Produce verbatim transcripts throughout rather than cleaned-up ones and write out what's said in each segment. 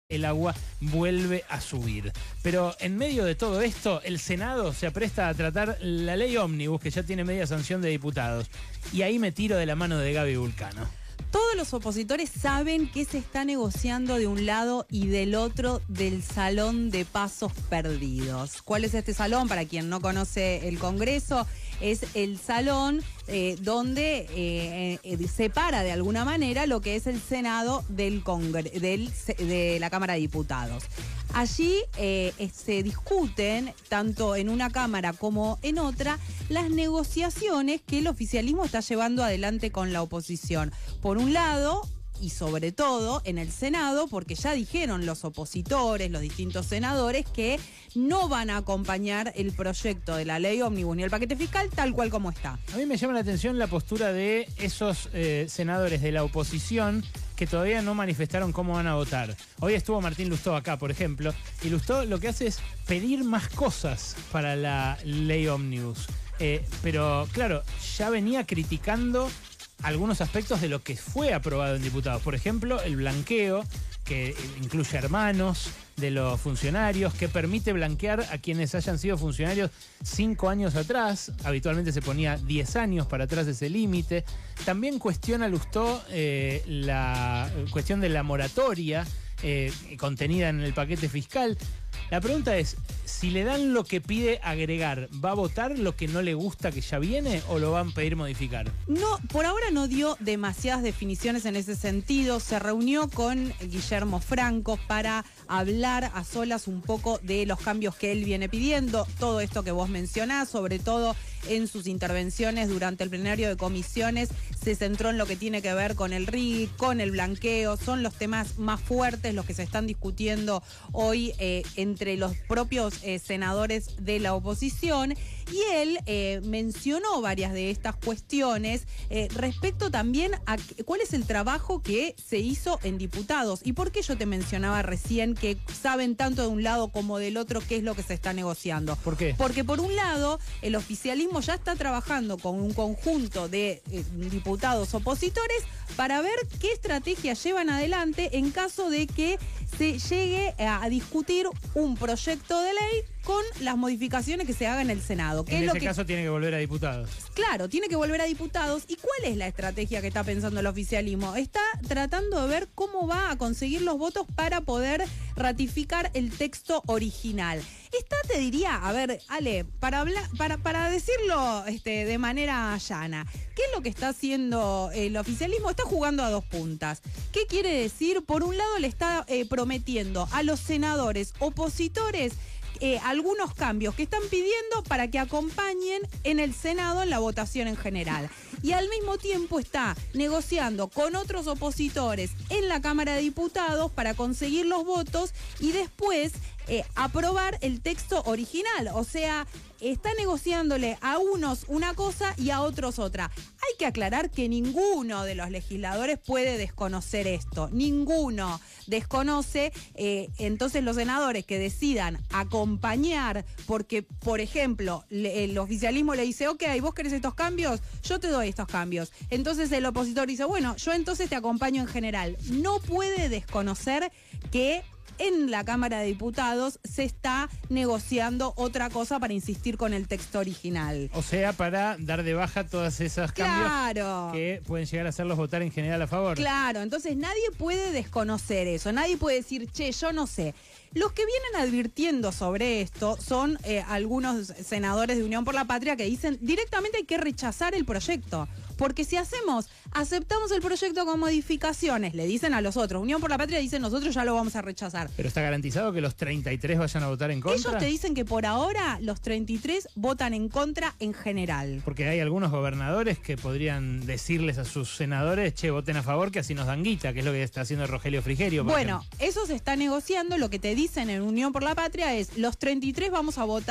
el agua vuelve a subir. Pero en medio de todo esto, el Senado se apresta a tratar la ley ómnibus, que ya tiene media sanción de diputados. Y ahí me tiro de la mano de Gaby Vulcano. Todos los opositores saben que se está negociando de un lado y del otro del salón de pasos perdidos. ¿Cuál es este salón? Para quien no conoce el Congreso, es el salón eh, donde eh, eh, separa de alguna manera lo que es el Senado del Congre- del, de la Cámara de Diputados. Allí eh, se discuten, tanto en una Cámara como en otra, las negociaciones que el oficialismo está llevando adelante con la oposición. Por un lado, y sobre todo en el Senado, porque ya dijeron los opositores, los distintos senadores, que no van a acompañar el proyecto de la ley ómnibus ni el paquete fiscal tal cual como está. A mí me llama la atención la postura de esos eh, senadores de la oposición que todavía no manifestaron cómo van a votar. Hoy estuvo Martín Lustó acá, por ejemplo, y Lustó lo que hace es pedir más cosas para la ley ómnibus. Eh, pero, claro, ya venía criticando algunos aspectos de lo que fue aprobado en diputados. Por ejemplo, el blanqueo, que incluye hermanos de los funcionarios, que permite blanquear a quienes hayan sido funcionarios cinco años atrás. Habitualmente se ponía diez años para atrás de ese límite. También cuestiona Lustó eh, la cuestión de la moratoria eh, contenida en el paquete fiscal. La pregunta es, si le dan lo que pide agregar, ¿va a votar lo que no le gusta que ya viene o lo van a pedir modificar? No, por ahora no dio demasiadas definiciones en ese sentido. Se reunió con Guillermo Franco para hablar a solas un poco de los cambios que él viene pidiendo. Todo esto que vos mencionás, sobre todo en sus intervenciones durante el plenario de comisiones, se centró en lo que tiene que ver con el R I G, con el blanqueo. Son los temas más fuertes los que se están discutiendo hoy eh, entre los propios eh, senadores de la oposición. Y él eh, mencionó varias de estas cuestiones eh, respecto también a cuál es el trabajo que se hizo en diputados. ¿Y por qué yo te mencionaba recién que saben tanto de un lado como del otro qué es lo que se está negociando? ¿Por qué? Porque por un lado, el oficialismo ya está trabajando con un conjunto de eh, diputados opositores para ver qué estrategia llevan adelante en caso de que se llegue a, a discutir un proyecto de ley con las modificaciones que se hagan en el Senado. En ese caso tiene que volver a diputados. Claro, tiene que volver a diputados. ¿Y cuál es la estrategia que está pensando el oficialismo? Está tratando de ver cómo va a conseguir los votos para poder ratificar el texto original. Está, te diría, a ver, Ale, para hablar, para, para decirlo este, de manera llana, ¿qué es lo que está haciendo el oficialismo? Está jugando a dos puntas. ¿Qué quiere decir? Por un lado le está eh, prometiendo a los senadores opositores Eh, algunos cambios que están pidiendo para que acompañen en el Senado en la votación en general. Y al mismo tiempo está negociando con otros opositores en la Cámara de Diputados para conseguir los votos y después eh, aprobar el texto original. O sea, está negociándole a unos una cosa y a otros otra. Hay que aclarar que ninguno de los legisladores puede desconocer esto. Ninguno desconoce. Eh, entonces los senadores que decidan acompañar, porque, por ejemplo, le, el oficialismo le dice, ok, vos querés estos cambios, yo te doy estos cambios. Entonces el opositor dice, bueno, yo entonces te acompaño en general. No puede desconocer que en la Cámara de Diputados se está negociando otra cosa para insistir con el texto original. O sea, para dar de baja todas esas cambios Claro. que pueden llegar a hacerlos votar en general a favor. Claro, entonces nadie puede desconocer eso, nadie puede decir, che, yo no sé. Los que vienen advirtiendo sobre esto son eh, algunos senadores de Unión por la Patria que dicen directamente hay que rechazar el proyecto. Porque si hacemos, aceptamos el proyecto con modificaciones, le dicen a los otros, Unión por la Patria dicen nosotros ya lo vamos a rechazar. ¿Pero está garantizado que los treinta y tres vayan a votar en contra? Ellos te dicen que por ahora los treinta y tres votan en contra en general. Porque hay algunos gobernadores que podrían decirles a sus senadores, che, voten a favor, que así nos dan guita, que es lo que está haciendo Rogelio Frigerio. Bueno, ejemplo. eso se está negociando. Lo que te dicen en Unión por la Patria es, los treinta y tres vamos a votar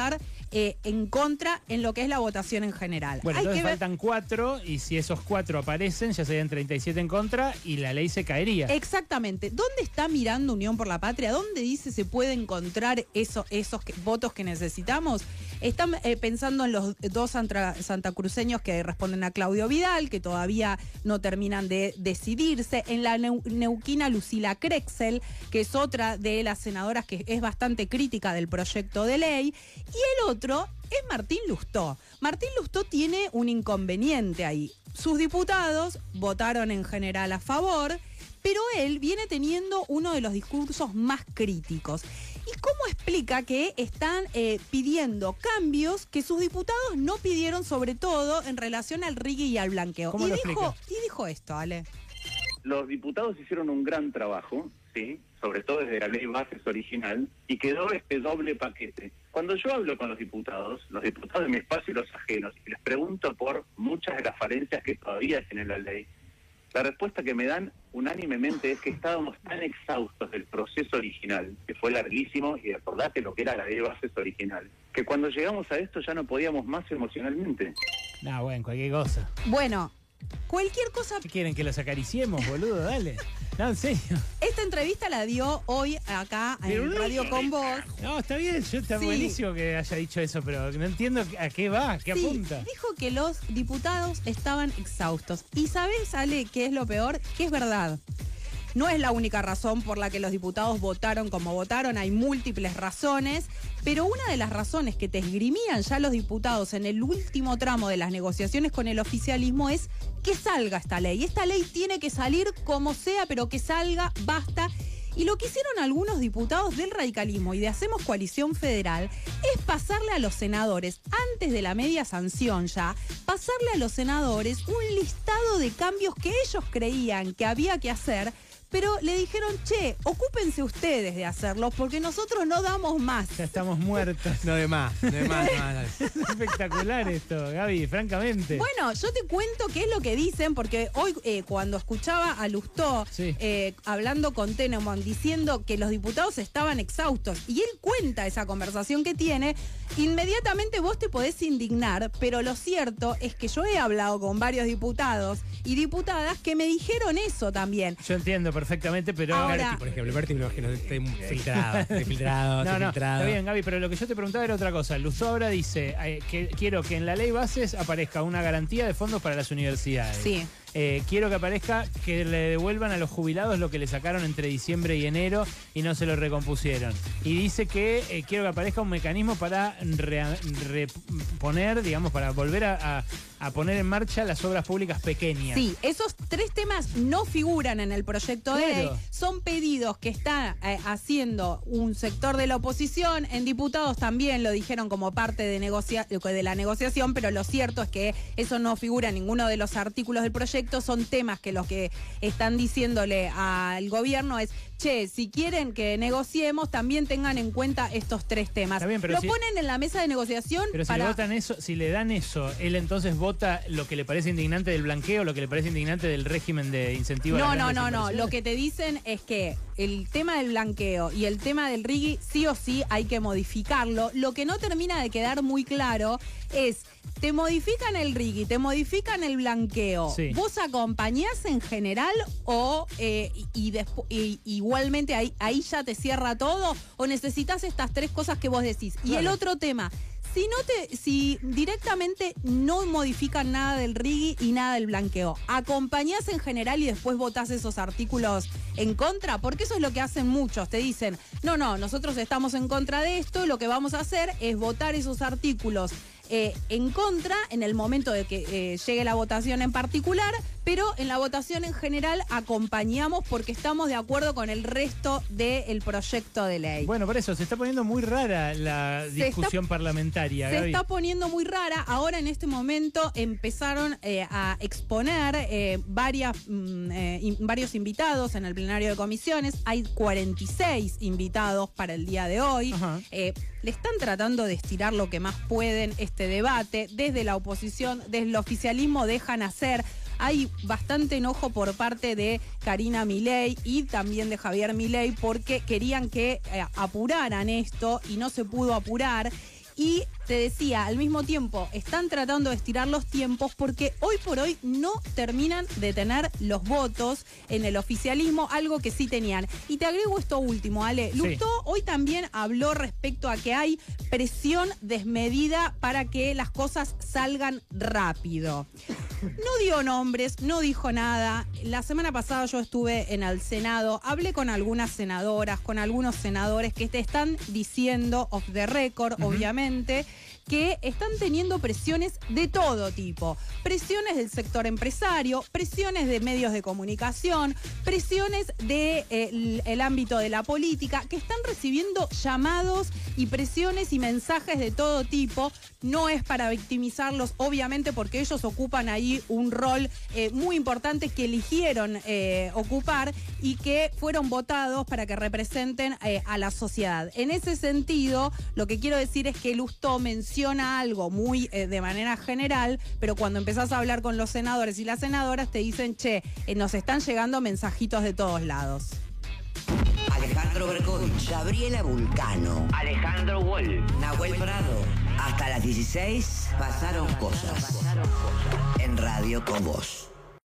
eh, en contra en lo que es la votación en general. Bueno, Hay entonces que ver... faltan cuatro y si esos cuatro aparecen ya serían treinta y siete en contra y la ley se caería. Exactamente. ¿Dónde está mirando Unión por la Patria? ¿Dónde dice se puede encontrar eso, esos que, votos que necesitamos? Están eh, pensando en los dos santa, santacruceños que responden a Claudio Vidal, que todavía no terminan de decidirse, en la neu, neuquina Lucila Crexel, que es otra de las senadoras que es bastante crítica del proyecto de ley, y el otro es Martín Lustó. Martín Lustó tiene un inconveniente ahí. Sus diputados votaron en general a favor, pero él viene teniendo uno de los discursos más críticos. ¿Y cómo explica que están eh, pidiendo cambios que sus diputados no pidieron, sobre todo en relación al rigui y al blanqueo? ¿Cómo y lo dijo, explica? y dijo esto, Ale. Los diputados hicieron un gran trabajo, sí, sobre todo desde la ley bases original, y quedó este doble paquete. Cuando yo hablo con los diputados, los diputados de mi espacio y los ajenos, y les pregunto por muchas de las falencias que todavía tiene la ley, la respuesta que me dan unánimemente es que estábamos tan exhaustos del proceso original, que fue larguísimo, y acordate lo que era la ley bases original, que cuando llegamos a esto ya no podíamos más emocionalmente. No, bueno, cualquier cosa. Bueno, cualquier cosa... ¿Qué quieren? ¿Que los acariciemos, boludo? Dale. No, en serio. Esta entrevista la dio hoy acá en Radio Con Vos. No, está bien, yo está Sí. buenísimo que haya dicho eso, pero no entiendo a qué va, a qué Sí, apunta. dijo que los diputados estaban exhaustos. ¿Y sabés, Ale, qué es lo peor? Que es verdad. No es la única razón por la que los diputados votaron como votaron, hay múltiples razones, pero una de las razones que te esgrimían ya los diputados en el último tramo de las negociaciones con el oficialismo es que salga esta ley. Esta ley tiene que salir como sea, pero que salga, basta. Y lo que hicieron algunos diputados del radicalismo y de Hacemos Coalición Federal es pasarle a los senadores, antes de la media sanción ya, pasarle a los senadores un listado de cambios que ellos creían que había que hacer, pero le dijeron, che, ocúpense ustedes de hacerlo porque nosotros no damos más. Ya estamos muertos. No de más, no de más, no más. Es espectacular esto, Gaby, francamente. Bueno, yo te cuento qué es lo que dicen, porque hoy eh, cuando escuchaba a Lustó Sí. eh, hablando con Tenemon diciendo que los diputados estaban exhaustos, y él cuenta esa conversación que tiene, inmediatamente vos te podés indignar, pero lo cierto es que yo he hablado con varios diputados y diputadas que me dijeron eso también. Yo entiendo perfectamente, pero... Ahora- Berti, por ejemplo, Berti me imagino que esté filtrado, esté filtrado, No, esté no, filtrado. está bien, Gaby, pero lo que yo te preguntaba era otra cosa. Lustó ahora dice eh, que quiero que en la ley bases aparezca una garantía de fondos para las universidades. Sí. Eh, quiero que aparezca que le devuelvan a los jubilados lo que le sacaron entre diciembre y enero y no se lo recompusieron. Y dice que eh, quiero que aparezca un mecanismo para reponer, digamos, para volver a, a, a poner en marcha las obras públicas pequeñas. Sí, esos tres temas no figuran en el proyecto de Claro. ley, son pedidos que está eh, haciendo un sector de la oposición, en diputados también lo dijeron como parte de, negocia de la negociación, pero lo cierto es que eso no figura en ninguno de los artículos del proyecto, son temas que los que están diciéndole al gobierno es, che, si quieren que negociemos, también tengan en cuenta estos tres temas. Está bien, pero lo si- ponen en la mesa de negociación Pero si para... le votan eso, si le dan eso, él entonces vota lo que le parece indignante del blanqueo, lo que le parece indignante del régimen de incentivo a No, las no, grandes no, no. inversiones. Lo que te dicen es que el tema del blanqueo y el tema del rigui sí o sí hay que modificarlo. Lo que no termina de quedar muy claro es, te modifican el rigui, te modifican el blanqueo. Sí. ¿Vos acompañás en general o eh, y, y despu- y- igualmente ahí, ahí ya te cierra todo o necesitas estas tres cosas que vos decís? Y el Claro. otro tema... Si no te, si directamente no modifican nada del rigui y nada del blanqueo, ¿acompañás en general y después votás esos artículos en contra? Porque eso es lo que hacen muchos. Te dicen, no, no, nosotros estamos en contra de esto, lo que vamos a hacer es votar esos artículos eh, en contra en el momento de que eh, llegue la votación en particular, pero en la votación en general acompañamos porque estamos de acuerdo con el resto del proyecto de ley. Bueno, por eso, se está poniendo muy rara la Se discusión está- parlamentaria, Se Gaby. está poniendo muy rara. Ahora en este momento empezaron eh, a exponer eh, varias, mm, eh, in- varios invitados en el plenario de comisiones. Hay cuarenta y seis invitados para el día de hoy. Ajá. Eh, le están tratando de estirar lo que más pueden este debate. Desde la oposición, desde el oficialismo dejan hacer. Hay bastante enojo por parte de Karina Milei y también de Javier Milei porque querían que eh, apuraran esto y no se pudo apurar. Y te decía, al mismo tiempo, están tratando de estirar los tiempos porque hoy por hoy no terminan de tener los votos en el oficialismo, algo que sí tenían. Y te agrego esto último, Ale. Sí. Lustó hoy también habló respecto a que hay presión desmedida para que las cosas salgan rápido. No dio nombres, no dijo nada. La semana pasada yo estuve en el Senado, hablé con algunas senadoras, con algunos senadores que te están diciendo, off the record, uh-huh. obviamente, que están teniendo presiones de todo tipo. Presiones del sector empresario, presiones de medios de comunicación, presiones del de, eh, el ámbito de la política, que están recibiendo llamados y presiones y mensajes de todo tipo. No es para victimizarlos, obviamente, porque ellos ocupan ahí un rol eh, muy importante que eligieron eh, ocupar y que fueron votados para que representen eh, a la sociedad. En ese sentido, lo que quiero decir es que Lustó menciona algo muy eh, de manera general, pero cuando empezás a hablar con los senadores y las senadoras te dicen, che, eh, nos están llegando mensajitos de todos lados. Alejandro Berkovich, Gabriela Vulcano, Alejandro Wall, Nahuel Prado. Hasta las dieciséis pasaron cosas. En Radio con Vos.